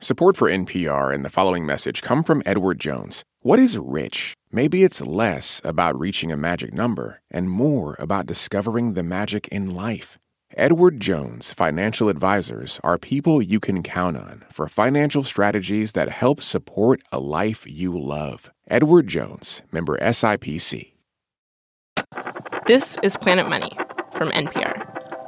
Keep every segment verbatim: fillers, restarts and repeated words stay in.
Support for N P R and the following message come from Edward Jones. What is rich? Maybe it's less about reaching a magic number and more about discovering the magic in life. Edward Jones Financial Advisors are people you can count on for financial strategies that help support a life you love. Edward Jones, member S I P C. This is Planet Money from N P R.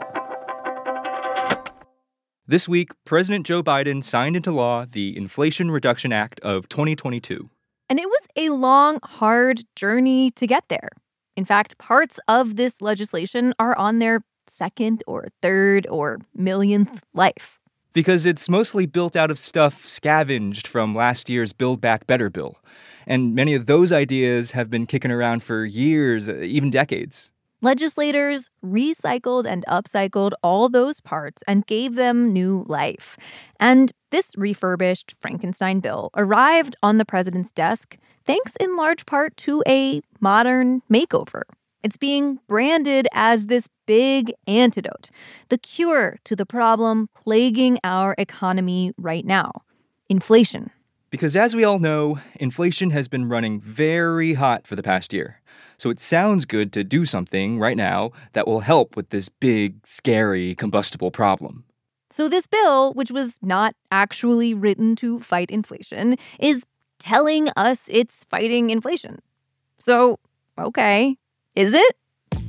This week, President Joe Biden signed into law the Inflation Reduction Act of twenty twenty-two. And it was a long, hard journey to get there. In fact, parts of this legislation are on their second or third or millionth life. Because it's mostly built out of stuff scavenged from last year's Build Back Better bill. And many of those ideas have been kicking around for years, even decades. Legislators recycled and upcycled all those parts and gave them new life. And this refurbished Frankenstein bill arrived on the president's desk thanks in large part to a modern makeover. It's being branded as this big antidote, the cure to the problem plaguing our economy right now, inflation. Because as we all know, inflation has been running very hot for the past year. So it sounds good to do something right now that will help with this big, scary, combustible problem. So this bill, which was not actually written to fight inflation, is telling us it's fighting inflation. So, okay, is it?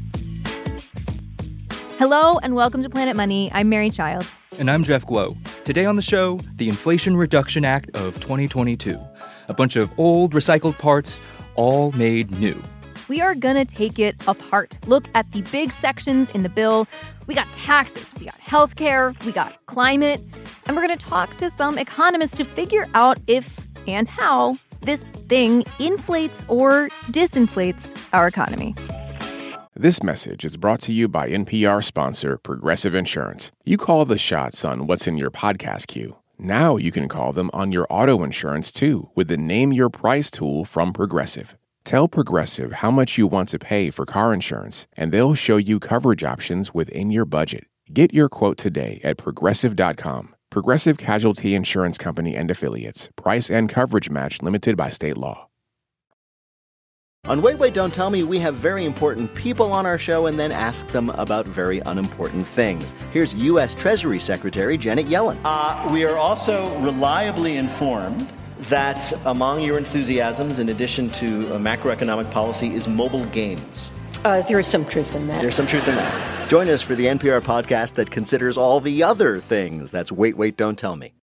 Hello and welcome to Planet Money. I'm Mary Childs. And I'm Jeff Guo. Today on the show, the Inflation Reduction Act of twenty twenty-two. A bunch of old, recycled parts, all made new. We are gonna take it apart. Look at the big sections in the bill. We got taxes, we got healthcare, we got climate, and we're gonna talk to some economists to figure out if and how this thing inflates or disinflates our economy. This message is brought to you by N P R sponsor Progressive Insurance. You call the shots on what's in your podcast queue. Now you can call them on your auto insurance too with the Name Your Price tool from Progressive. Tell Progressive how much you want to pay for car insurance, and they'll show you coverage options within your budget. Get your quote today at progressive dot com. Progressive Casualty Insurance Company and Affiliates. Price and coverage match limited by state law. On Wait, Wait, Don't Tell Me, we have very important people on our show and then ask them about very unimportant things. Here's U S Treasury Secretary Janet Yellen. Uh, we are also reliably informed that among your enthusiasms, in addition to uh, macroeconomic policy, is mobile games. Uh, there is some truth in that. There's some truth in that. Join us for the N P R podcast that considers all the other things. That's Wait, Wait, Don't Tell Me.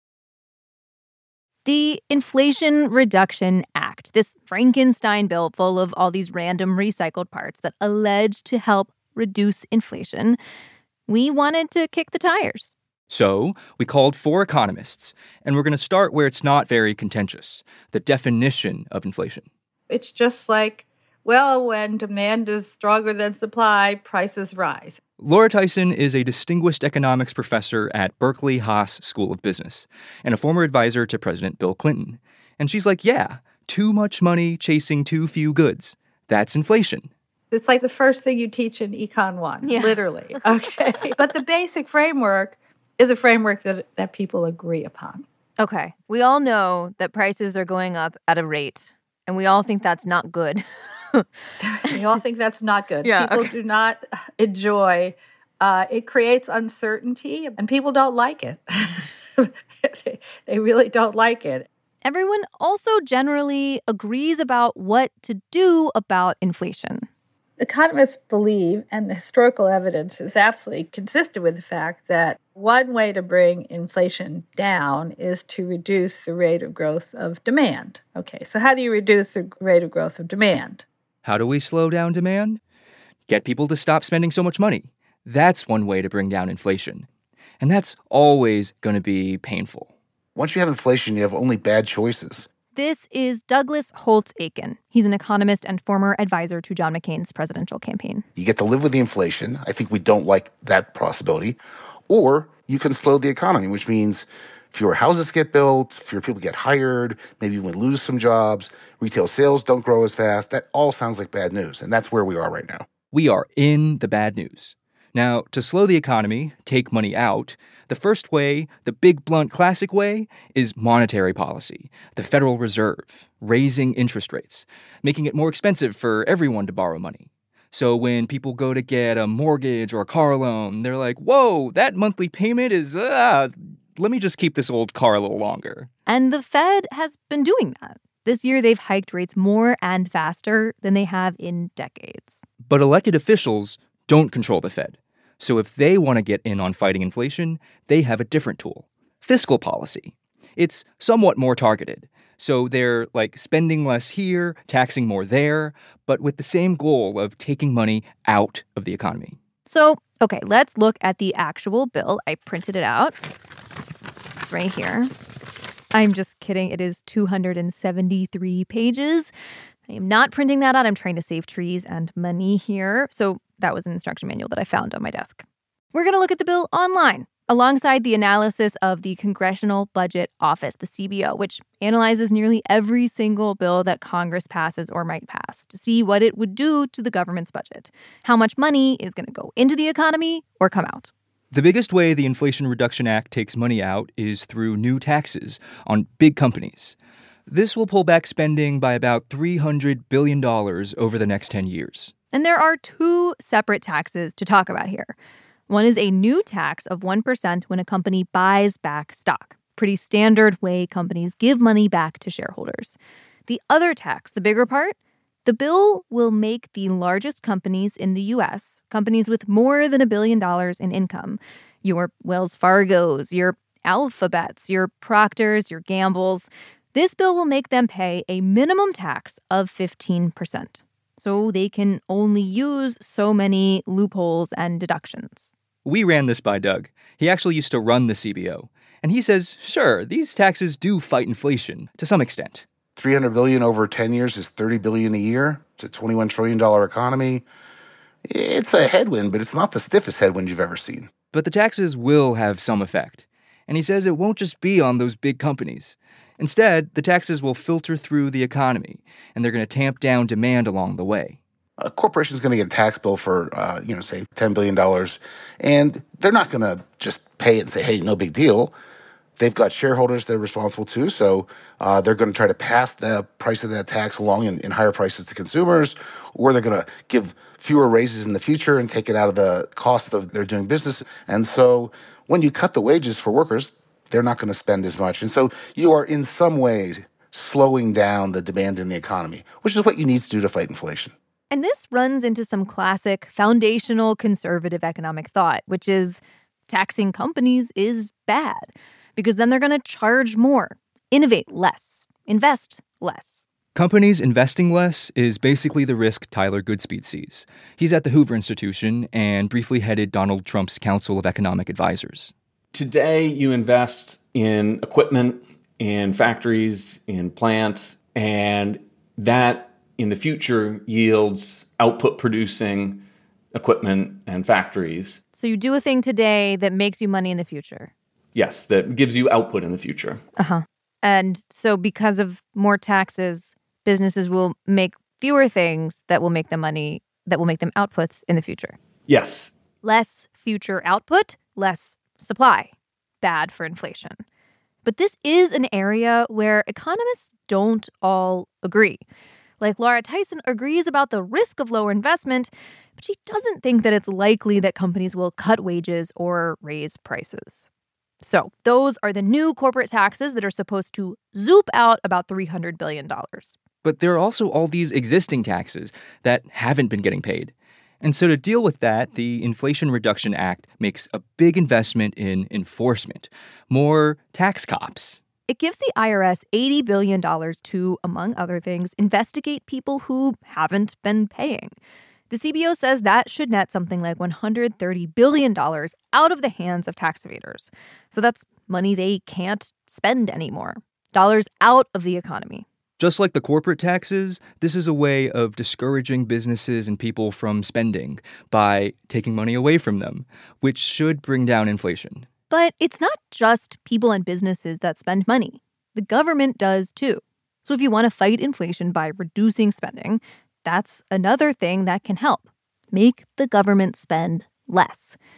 The Inflation Reduction Act, this Frankenstein bill full of all these random recycled parts that allege to help reduce inflation. We wanted to kick the tires. So we called four economists, and we're going to start where it's not very contentious, the definition of inflation. It's just like, well, when demand is stronger than supply, prices rise. Laura Tyson is a distinguished economics professor at Berkeley Haas School of Business and a former advisor to President Bill Clinton. And she's like, yeah, too much money chasing too few goods. That's inflation. It's like the first thing you teach in Econ one, yeah. Literally. Okay. But the basic framework is a framework that, that people agree upon. Okay. We all know that prices are going up at a rate, and we all think that's not good. We all think that's not good. Yeah, people okay. do not enjoy. Uh, it creates uncertainty, and people don't like it. they, they really don't like it. Everyone also generally agrees about what to do about inflation. Economists believe, and the historical evidence is absolutely consistent with the fact that one way to bring inflation down is to reduce the rate of growth of demand. Okay, so how do you reduce the rate of growth of demand? How do we slow down demand? Get people to stop spending so much money. That's one way to bring down inflation. And that's always going to be painful. Once you have inflation, you have only bad choices. This is Douglas Holtz-Eakin. He's an economist and former advisor to John McCain's presidential campaign. You get to live with the inflation. I think we don't like that possibility. Or you can slow the economy, which means fewer houses get built, fewer people get hired, maybe we lose some jobs, retail sales don't grow as fast. That all sounds like bad news, and that's where we are right now. We are in the bad news. Now, to slow the economy, take money out, The first way, the big, blunt, classic way, is monetary policy. The Federal Reserve, raising interest rates, making it more expensive for everyone to borrow money. So when people go to get a mortgage or a car loan, they're like, whoa, that monthly payment is, ah, let me just keep this old car a little longer. And the Fed has been doing that. This year, they've hiked rates more and faster than they have in decades. But elected officials don't control the Fed. So if they want to get in on fighting inflation, they have a different tool, fiscal policy. It's somewhat more targeted. So they're like spending less here, taxing more there, but with the same goal of taking money out of the economy. So, okay, let's look at the actual bill. I printed it out. It's right here. I'm just kidding. It is two hundred seventy-three pages. I am not printing that out. I'm trying to save trees and money here. So that was an instruction manual that I found on my desk. We're going to look at the bill online, alongside the analysis of the Congressional Budget Office, the C B O, which analyzes nearly every single bill that Congress passes or might pass to see what it would do to the government's budget, how much money is going to go into the economy or come out. The biggest way the Inflation Reduction Act takes money out is through new taxes on big companies. This will pull back spending by about three hundred billion dollars over the next ten years. And there are two separate taxes to talk about here. One is a new tax of one percent when a company buys back stock. Pretty standard way companies give money back to shareholders. The other tax, the bigger part, the bill will make the largest companies in the U S, companies with more than a billion dollars in income, your Wells Fargos, your Alphabets, your Proctors, your Gambles, this bill will make them pay a minimum tax of fifteen percent. So they can only use so many loopholes and deductions. We ran this by Doug. He actually used to run the C B O. And he says, sure, these taxes do fight inflation to some extent. three hundred billion dollars over ten years is thirty billion dollars a year. It's a twenty-one trillion dollars economy. It's a headwind, but it's not the stiffest headwind you've ever seen. But the taxes will have some effect. And he says it won't just be on those big companies. Instead, the taxes will filter through the economy, and they're going to tamp down demand along the way. A corporation is going to get a tax bill for, uh, you know, say ten billion dollars, and they're not going to just pay it and say, hey, no big deal. They've got shareholders they're responsible to, so uh, they're going to try to pass the price of that tax along in, in higher prices to consumers, or they're going to give fewer raises in the future and take it out of the cost of their doing business. And so when you cut the wages for workers, they're not going to spend as much. And so you are in some ways slowing down the demand in the economy, which is what you need to do to fight inflation. And this runs into some classic foundational conservative economic thought, which is taxing companies is bad because then they're going to charge more, innovate less, invest less. Companies investing less is basically the risk Tyler Goodspeed sees. He's at the Hoover Institution and briefly headed Donald Trump's Council of Economic Advisors. Today, you invest in equipment, in factories, in plants, and that in the future yields output-producing equipment and factories. So you do a thing today that makes you money in the future. Yes, that gives you output in the future. Uh-huh. And so because of more taxes, businesses will make fewer things that will make them money, that will make them outputs in the future. Yes. Less future output, less supply. Bad for inflation. But this is an area where economists don't all agree. Like Laura Tyson agrees about the risk of lower investment, but she doesn't think that it's likely that companies will cut wages or raise prices. So those are the new corporate taxes that are supposed to zoop out about three hundred billion dollars. But there are also all these existing taxes that haven't been getting paid. And so to deal with that, the Inflation Reduction Act makes a big investment in enforcement, more tax cops. It gives the I R S eighty billion dollars to, among other things, investigate people who haven't been paying. The C B O says that should net something like one hundred thirty billion dollars out of the hands of tax evaders. So that's money they can't spend anymore. Dollars out of the economy. Just like the corporate taxes, this is a way of discouraging businesses and people from spending by taking money away from them, which should bring down inflation. But it's not just people and businesses that spend money. The government does too. So if you want to fight inflation by reducing spending, that's another thing that can help. Make the government spend less.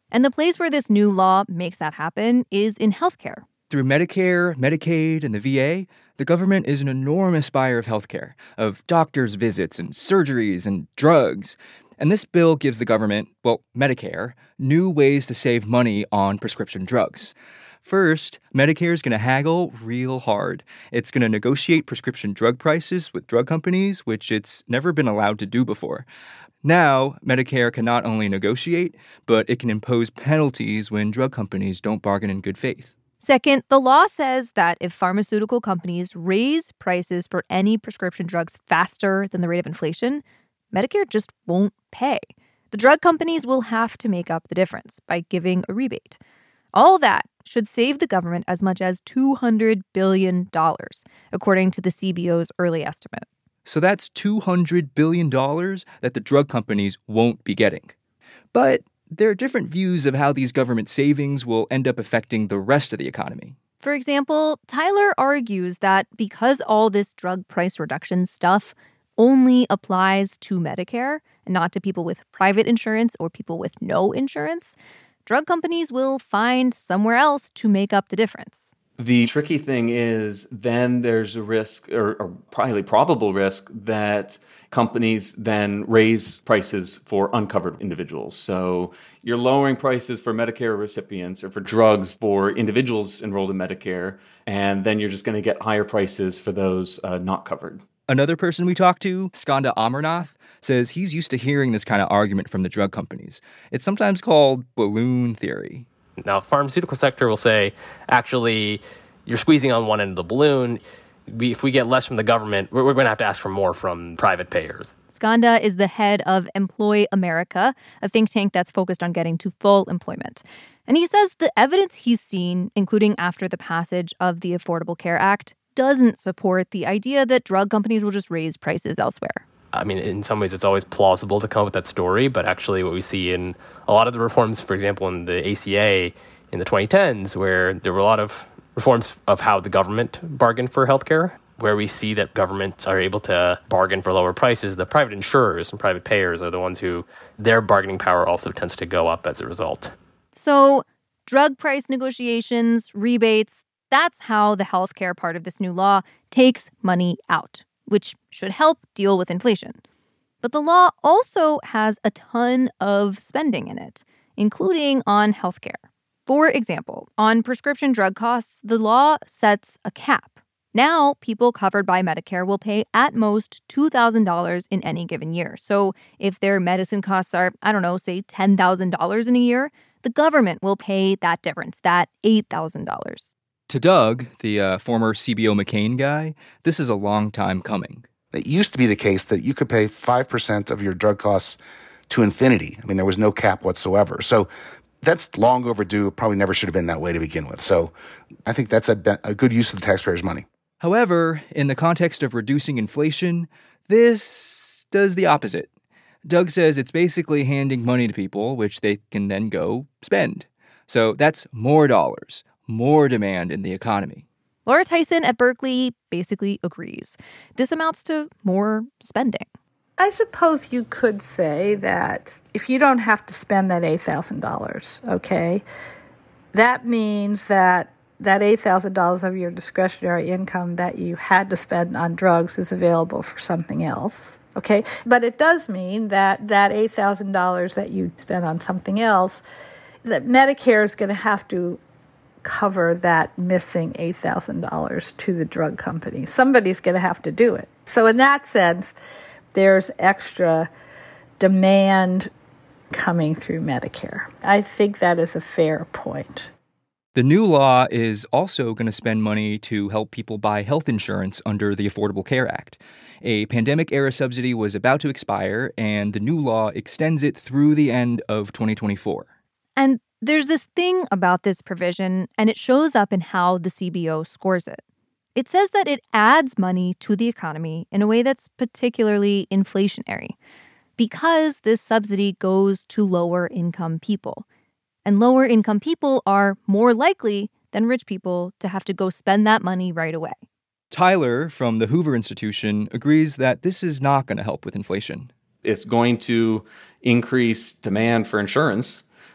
And the place where this new law makes that happen is in healthcare. Through Medicare, Medicaid, and the V A, the government is an enormous buyer of healthcare, of doctors' visits and surgeries and drugs. And this bill gives the government, well, Medicare, new ways to save money on prescription drugs. First, Medicare is going to haggle real hard. It's going to negotiate prescription drug prices with drug companies, which it's never been allowed to do before. Now, Medicare can not only negotiate, but it can impose penalties when drug companies don't bargain in good faith. Second, the law says that if pharmaceutical companies raise prices for any prescription drugs faster than the rate of inflation, Medicare just won't pay. The drug companies will have to make up the difference by giving a rebate. All that should save the government as much as two hundred billion dollars, according to the C B O's early estimate. So that's two hundred billion dollars that the drug companies won't be getting. But there are different views of how these government savings will end up affecting the rest of the economy. For example, Tyler argues that because all this drug price reduction stuff only applies to Medicare and not to people with private insurance or people with no insurance, drug companies will find somewhere else to make up the difference. The tricky thing is then there's a risk, or, or probably probable risk, that companies then raise prices for uncovered individuals. So you're lowering prices for Medicare recipients or for drugs for individuals enrolled in Medicare, and then you're just going to get higher prices for those uh, not covered. Another person we talked to, Skanda Amarnath, says he's used to hearing this kind of argument from the drug companies. It's sometimes called balloon theory. Now, pharmaceutical sector will say, actually, you're squeezing on one end of the balloon. We, if we get less from the government, we're, we're going to have to ask for more from private payers. Skanda is the head of Employ America, a think tank that's focused on getting to full employment. And he says the evidence he's seen, including after the passage of the Affordable Care Act, doesn't support the idea that drug companies will just raise prices elsewhere. I mean, in some ways, it's always plausible to come up with that story, but actually what we see in a lot of the reforms, for example, in the A C A in the twenty tens, where there were a lot of reforms of how the government bargained for healthcare, where we see that governments are able to bargain for lower prices. The private insurers and private payers are the ones who, their bargaining power also tends to go up as a result. So drug price negotiations, rebates, that's how the healthcare part of this new law takes money out, which should help deal with inflation. But the law also has a ton of spending in it, including on healthcare. For example, on prescription drug costs, the law sets a cap. Now, people covered by Medicare will pay at most two thousand dollars in any given year. So if their medicine costs are, I don't know, say ten thousand dollars in a year, the government will pay that difference, that eight thousand dollars. To Doug, the uh, former C B O McCain guy, this is a long time coming. It used to be the case that you could pay five percent of your drug costs to infinity. I mean, there was no cap whatsoever. So that's long overdue. Probably never should have been that way to begin with. So I think that's a, a good use of the taxpayers' money. However, in the context of reducing inflation, this does the opposite. Doug says it's basically handing money to people, which they can then go spend. So that's more dollars, more demand in the economy. Laura Tyson at Berkeley basically agrees. This amounts to more spending. I suppose you could say that if you don't have to spend that eight thousand dollars, okay, that means that that eight thousand dollars of your discretionary income that you had to spend on drugs is available for something else, okay? But it does mean that that eight thousand dollars that you spend on something else, that Medicare is going to have to cover that missing eight thousand dollars to the drug company. Somebody's going to have to do it. So in that sense, there's extra demand coming through Medicare. I think that is a fair point. The new law is also going to spend money to help people buy health insurance under the Affordable Care Act. A pandemic-era subsidy was about to expire, and the new law extends it through the end of twenty twenty-four. And there's this thing about this provision, and it shows up in how the C B O scores it. It says that it adds money to the economy in a way that's particularly inflationary, because this subsidy goes to lower-income people. And lower-income people are more likely than rich people to have to go spend that money right away. Tyler from the Hoover Institution agrees that this is not going to help with inflation. It's going to increase demand for insurance,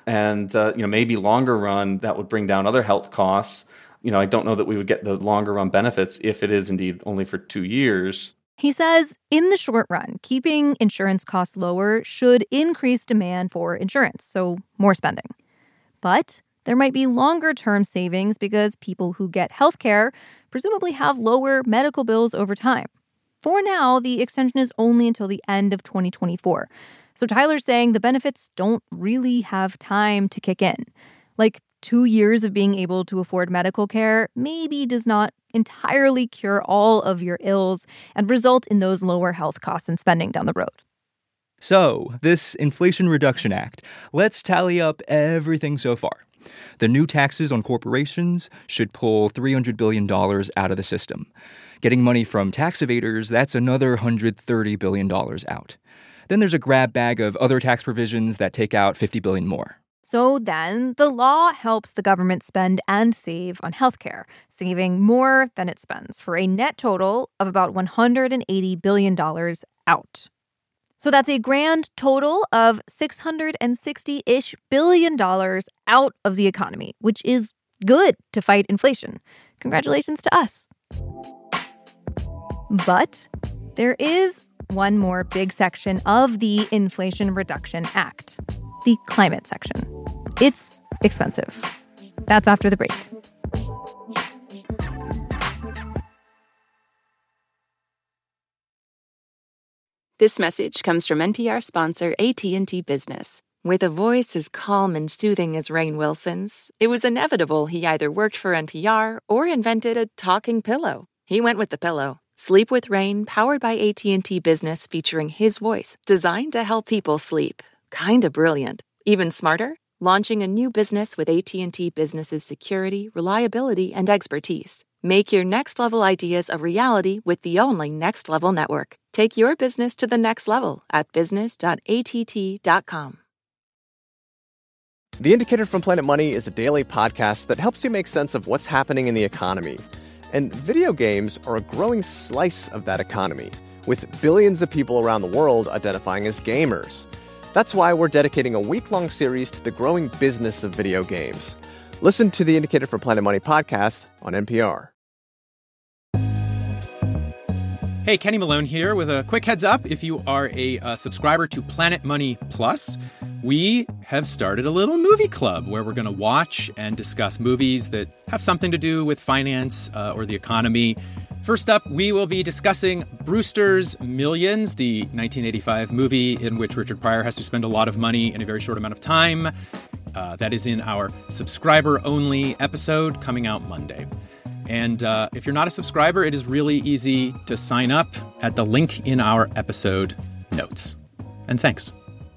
And, uh, you know, maybe longer run, that would bring down other health costs. You know, I don't know that we would get the longer run benefits if it is indeed only for two years. He says in the short run, keeping insurance costs lower should increase demand for insurance, so more spending. But there might be longer-term savings because people who get health care presumably have lower medical bills over time. For now, the extension is only until the end of twenty twenty-four. So Tyler's saying the benefits don't really have time to kick in. Like, two years of being able to afford medical care maybe does not entirely cure all of your ills and result in those lower health costs and spending down the road. So, this Inflation Reduction Act, let's tally up everything so far. The new taxes on corporations should pull three hundred billion dollars out of the system. Getting money from tax evaders, that's another one hundred thirty billion dollars out. Then there's a grab bag of other tax provisions that take out fifty billion dollars more. So then the law helps the government spend and save on healthcare, saving more than it spends for a net total of about one hundred eighty billion dollars out. So that's a grand total of six hundred sixty-ish billion dollars out of the economy, which is good to fight inflation. Congratulations to us. But there is one more big section of the Inflation Reduction Act, the climate section. It's expensive. That's after the break. This message comes from N P R sponsor A T and T Business. With a voice as calm and soothing as Rainn Wilson's, it was inevitable he either worked for N P R or invented a talking pillow. He went with the pillow. Sleep with Rainn, powered by A T and T Business, featuring his voice, designed to help people sleep. Kinda brilliant. Even smarter? Launching a new business with A T and T Business's security, reliability, and expertise. Make your next-level ideas a reality with the only Next Level network. Take your business to the next level at business dot a t t dot com. The Indicator from Planet Money is a daily podcast that helps you make sense of what's happening in the economy. And video games are a growing slice of that economy, with billions of people around the world identifying as gamers. That's why we're dedicating a week-long series to the growing business of video games. Listen to the Indicator from Planet Money podcast on N P R. Hey, Kenny Malone here with a quick heads up. If you are a uh, subscriber to Planet Money Plus, we have started a little movie club where we're going to watch and discuss movies that have something to do with finance uh, or the economy. First up, we will be discussing Brewster's Millions, the nineteen eighty-five movie in which Richard Pryor has to spend a lot of money in a very short amount of time. Uh, that is in our subscriber-only episode coming out Monday. And uh, if you're not a subscriber, it is really easy to sign up at the link in our episode notes. And thanks.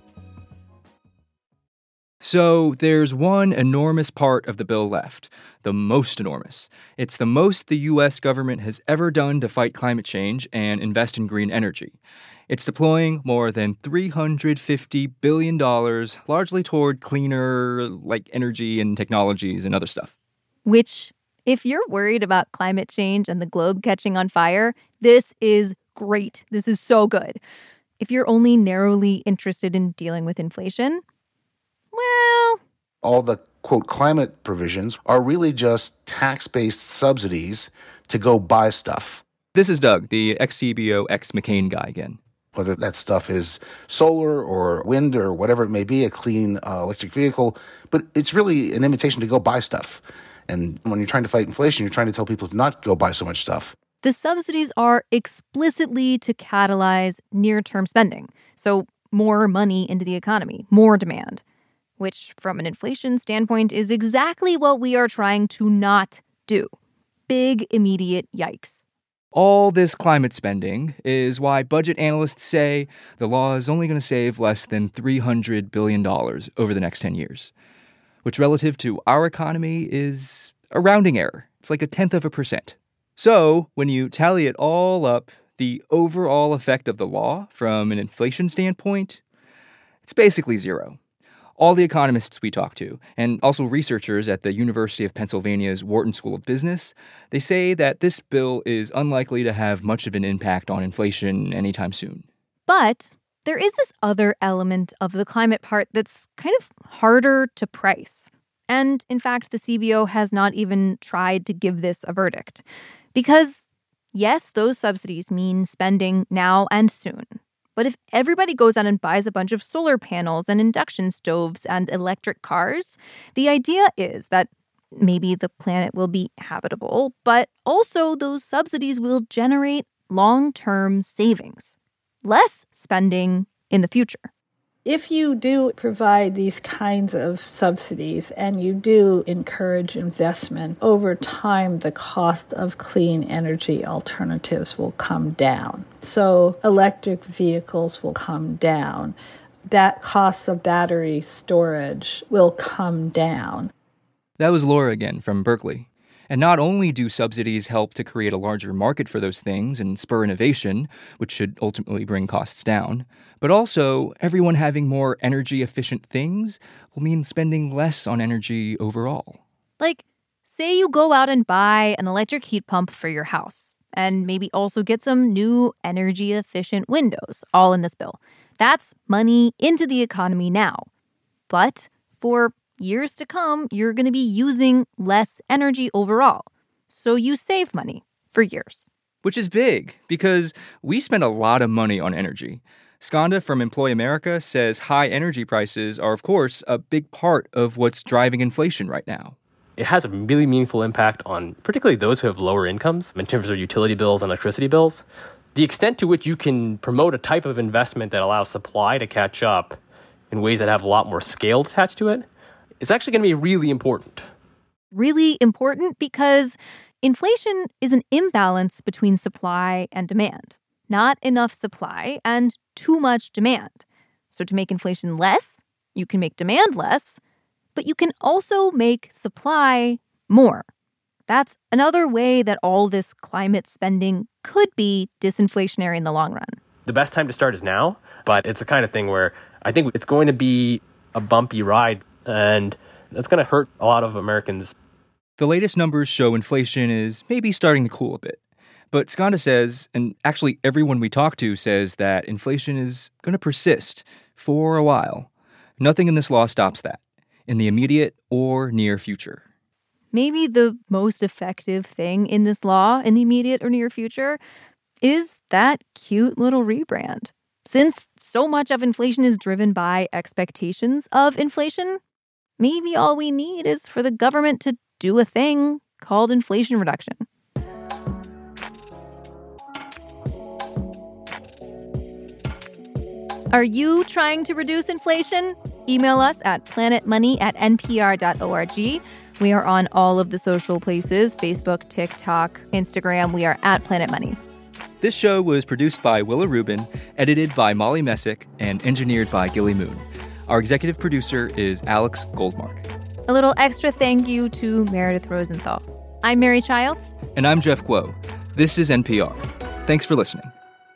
So there's one enormous part of the bill left, the most enormous. It's the most the U S government has ever done to fight climate change and invest in green energy. It's deploying more than three hundred fifty billion dollars, largely toward cleaner, like, energy and technologies and other stuff. Which, if you're worried about climate change and the globe catching on fire, this is great. This is so good. If you're only narrowly interested in dealing with inflation, well... all the, quote, climate provisions are really just tax-based subsidies to go buy stuff. This is Doug, the ex-C B O, ex-McCain guy again. Whether that stuff is solar or wind or whatever it may be, a clean uh, electric vehicle. But it's really an invitation to go buy stuff. And when you're trying to fight inflation, you're trying to tell people to not go buy so much stuff. The subsidies are explicitly to catalyze near-term spending. So more money into the economy, more demand. Which, from an inflation standpoint, is exactly what we are trying to not do. Big, immediate yikes. All this climate spending is why budget analysts say the law is only going to save less than three hundred billion dollars over the next ten years, which relative to our economy is a rounding error. It's like a tenth of a percent. So when you tally it all up, the overall effect of the law from an inflation standpoint, it's basically zero. All the economists we talk to, and also researchers at the University of Pennsylvania's Wharton School of Business, they say that this bill is unlikely to have much of an impact on inflation anytime soon. But there is this other element of the climate part that's kind of harder to price. And in fact, the C B O has not even tried to give this a verdict. Because, yes, those subsidies mean spending now and soon. But if everybody goes out and buys a bunch of solar panels and induction stoves and electric cars, the idea is that maybe the planet will be habitable, but also those subsidies will generate long-term savings. Less spending in the future. If you do provide these kinds of subsidies and you do encourage investment, over time the cost of clean energy alternatives will come down. So electric vehicles will come down. That cost of battery storage will come down. That was Laura again from Berkeley. And not only do subsidies help to create a larger market for those things and spur innovation, which should ultimately bring costs down, but also everyone having more energy-efficient things will mean spending less on energy overall. Like, say you go out and buy an electric heat pump for your house, and maybe also get some new energy-efficient windows, all in this bill. That's money into the economy now. But for years to come, you're going to be using less energy overall. So you save money for years. Which is big, because we spend a lot of money on energy. Skanda from Employ America says high energy prices are, of course, a big part of what's driving inflation right now. It has a really meaningful impact on particularly those who have lower incomes in terms of utility bills and electricity bills. The extent to which you can promote a type of investment that allows supply to catch up in ways that have a lot more scale attached to it, it's actually going to be really important. Really important because inflation is an imbalance between supply and demand. Not enough supply and too much demand. So to make inflation less, you can make demand less, but you can also make supply more. That's another way that all this climate spending could be disinflationary in the long run. The best time to start is now, but it's the kind of thing where I think it's going to be a bumpy ride. And that's going to hurt a lot of Americans. The latest numbers show inflation is maybe starting to cool a bit. But Skanda says, and actually everyone we talk to says, that inflation is going to persist for a while. Nothing in this law stops that, in the immediate or near future. Maybe the most effective thing in this law in the immediate or near future is that cute little rebrand. Since so much of inflation is driven by expectations of inflation, maybe all we need is for the government to do a thing called inflation reduction. Are you trying to reduce inflation? Email us at planetmoney at n p r dot org. We are on all of the social places, Facebook, TikTok, Instagram. We are at Planet Money. This show was produced by Willa Rubin, edited by Molly Messick, and engineered by Gilly Moon. Our executive producer is Alex Goldmark. A little extra thank you to Meredith Rosenthal. I'm Mary Childs. And I'm Jeff Guo. This is N P R. Thanks for listening.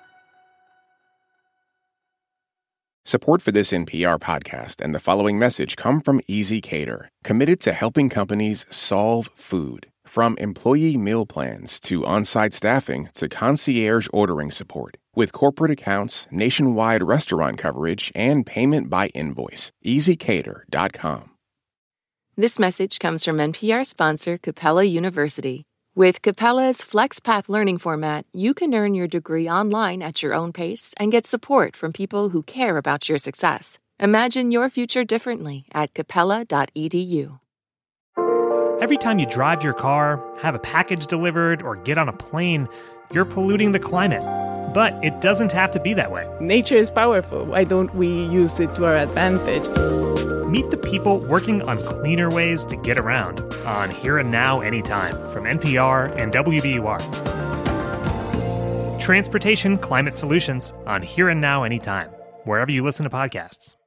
Support for this N P R podcast and the following message come from Easy Cater, committed to helping companies solve food. From employee meal plans to on-site staffing to concierge ordering support. With corporate accounts, nationwide restaurant coverage, and payment by invoice. easy cater dot com. This message comes from N P R sponsor Capella University. With Capella's FlexPath learning format, you can earn your degree online at your own pace and get support from people who care about your success. Imagine your future differently at capella dot e d u. Every time you drive your car, have a package delivered, or get on a plane, you're polluting the climate. But it doesn't have to be that way. Nature is powerful. Why don't we use it to our advantage? Meet the people working on cleaner ways to get around on Here and Now Anytime from N P R and W B U R. Transportation Climate Solutions on Here and Now Anytime, wherever you listen to podcasts.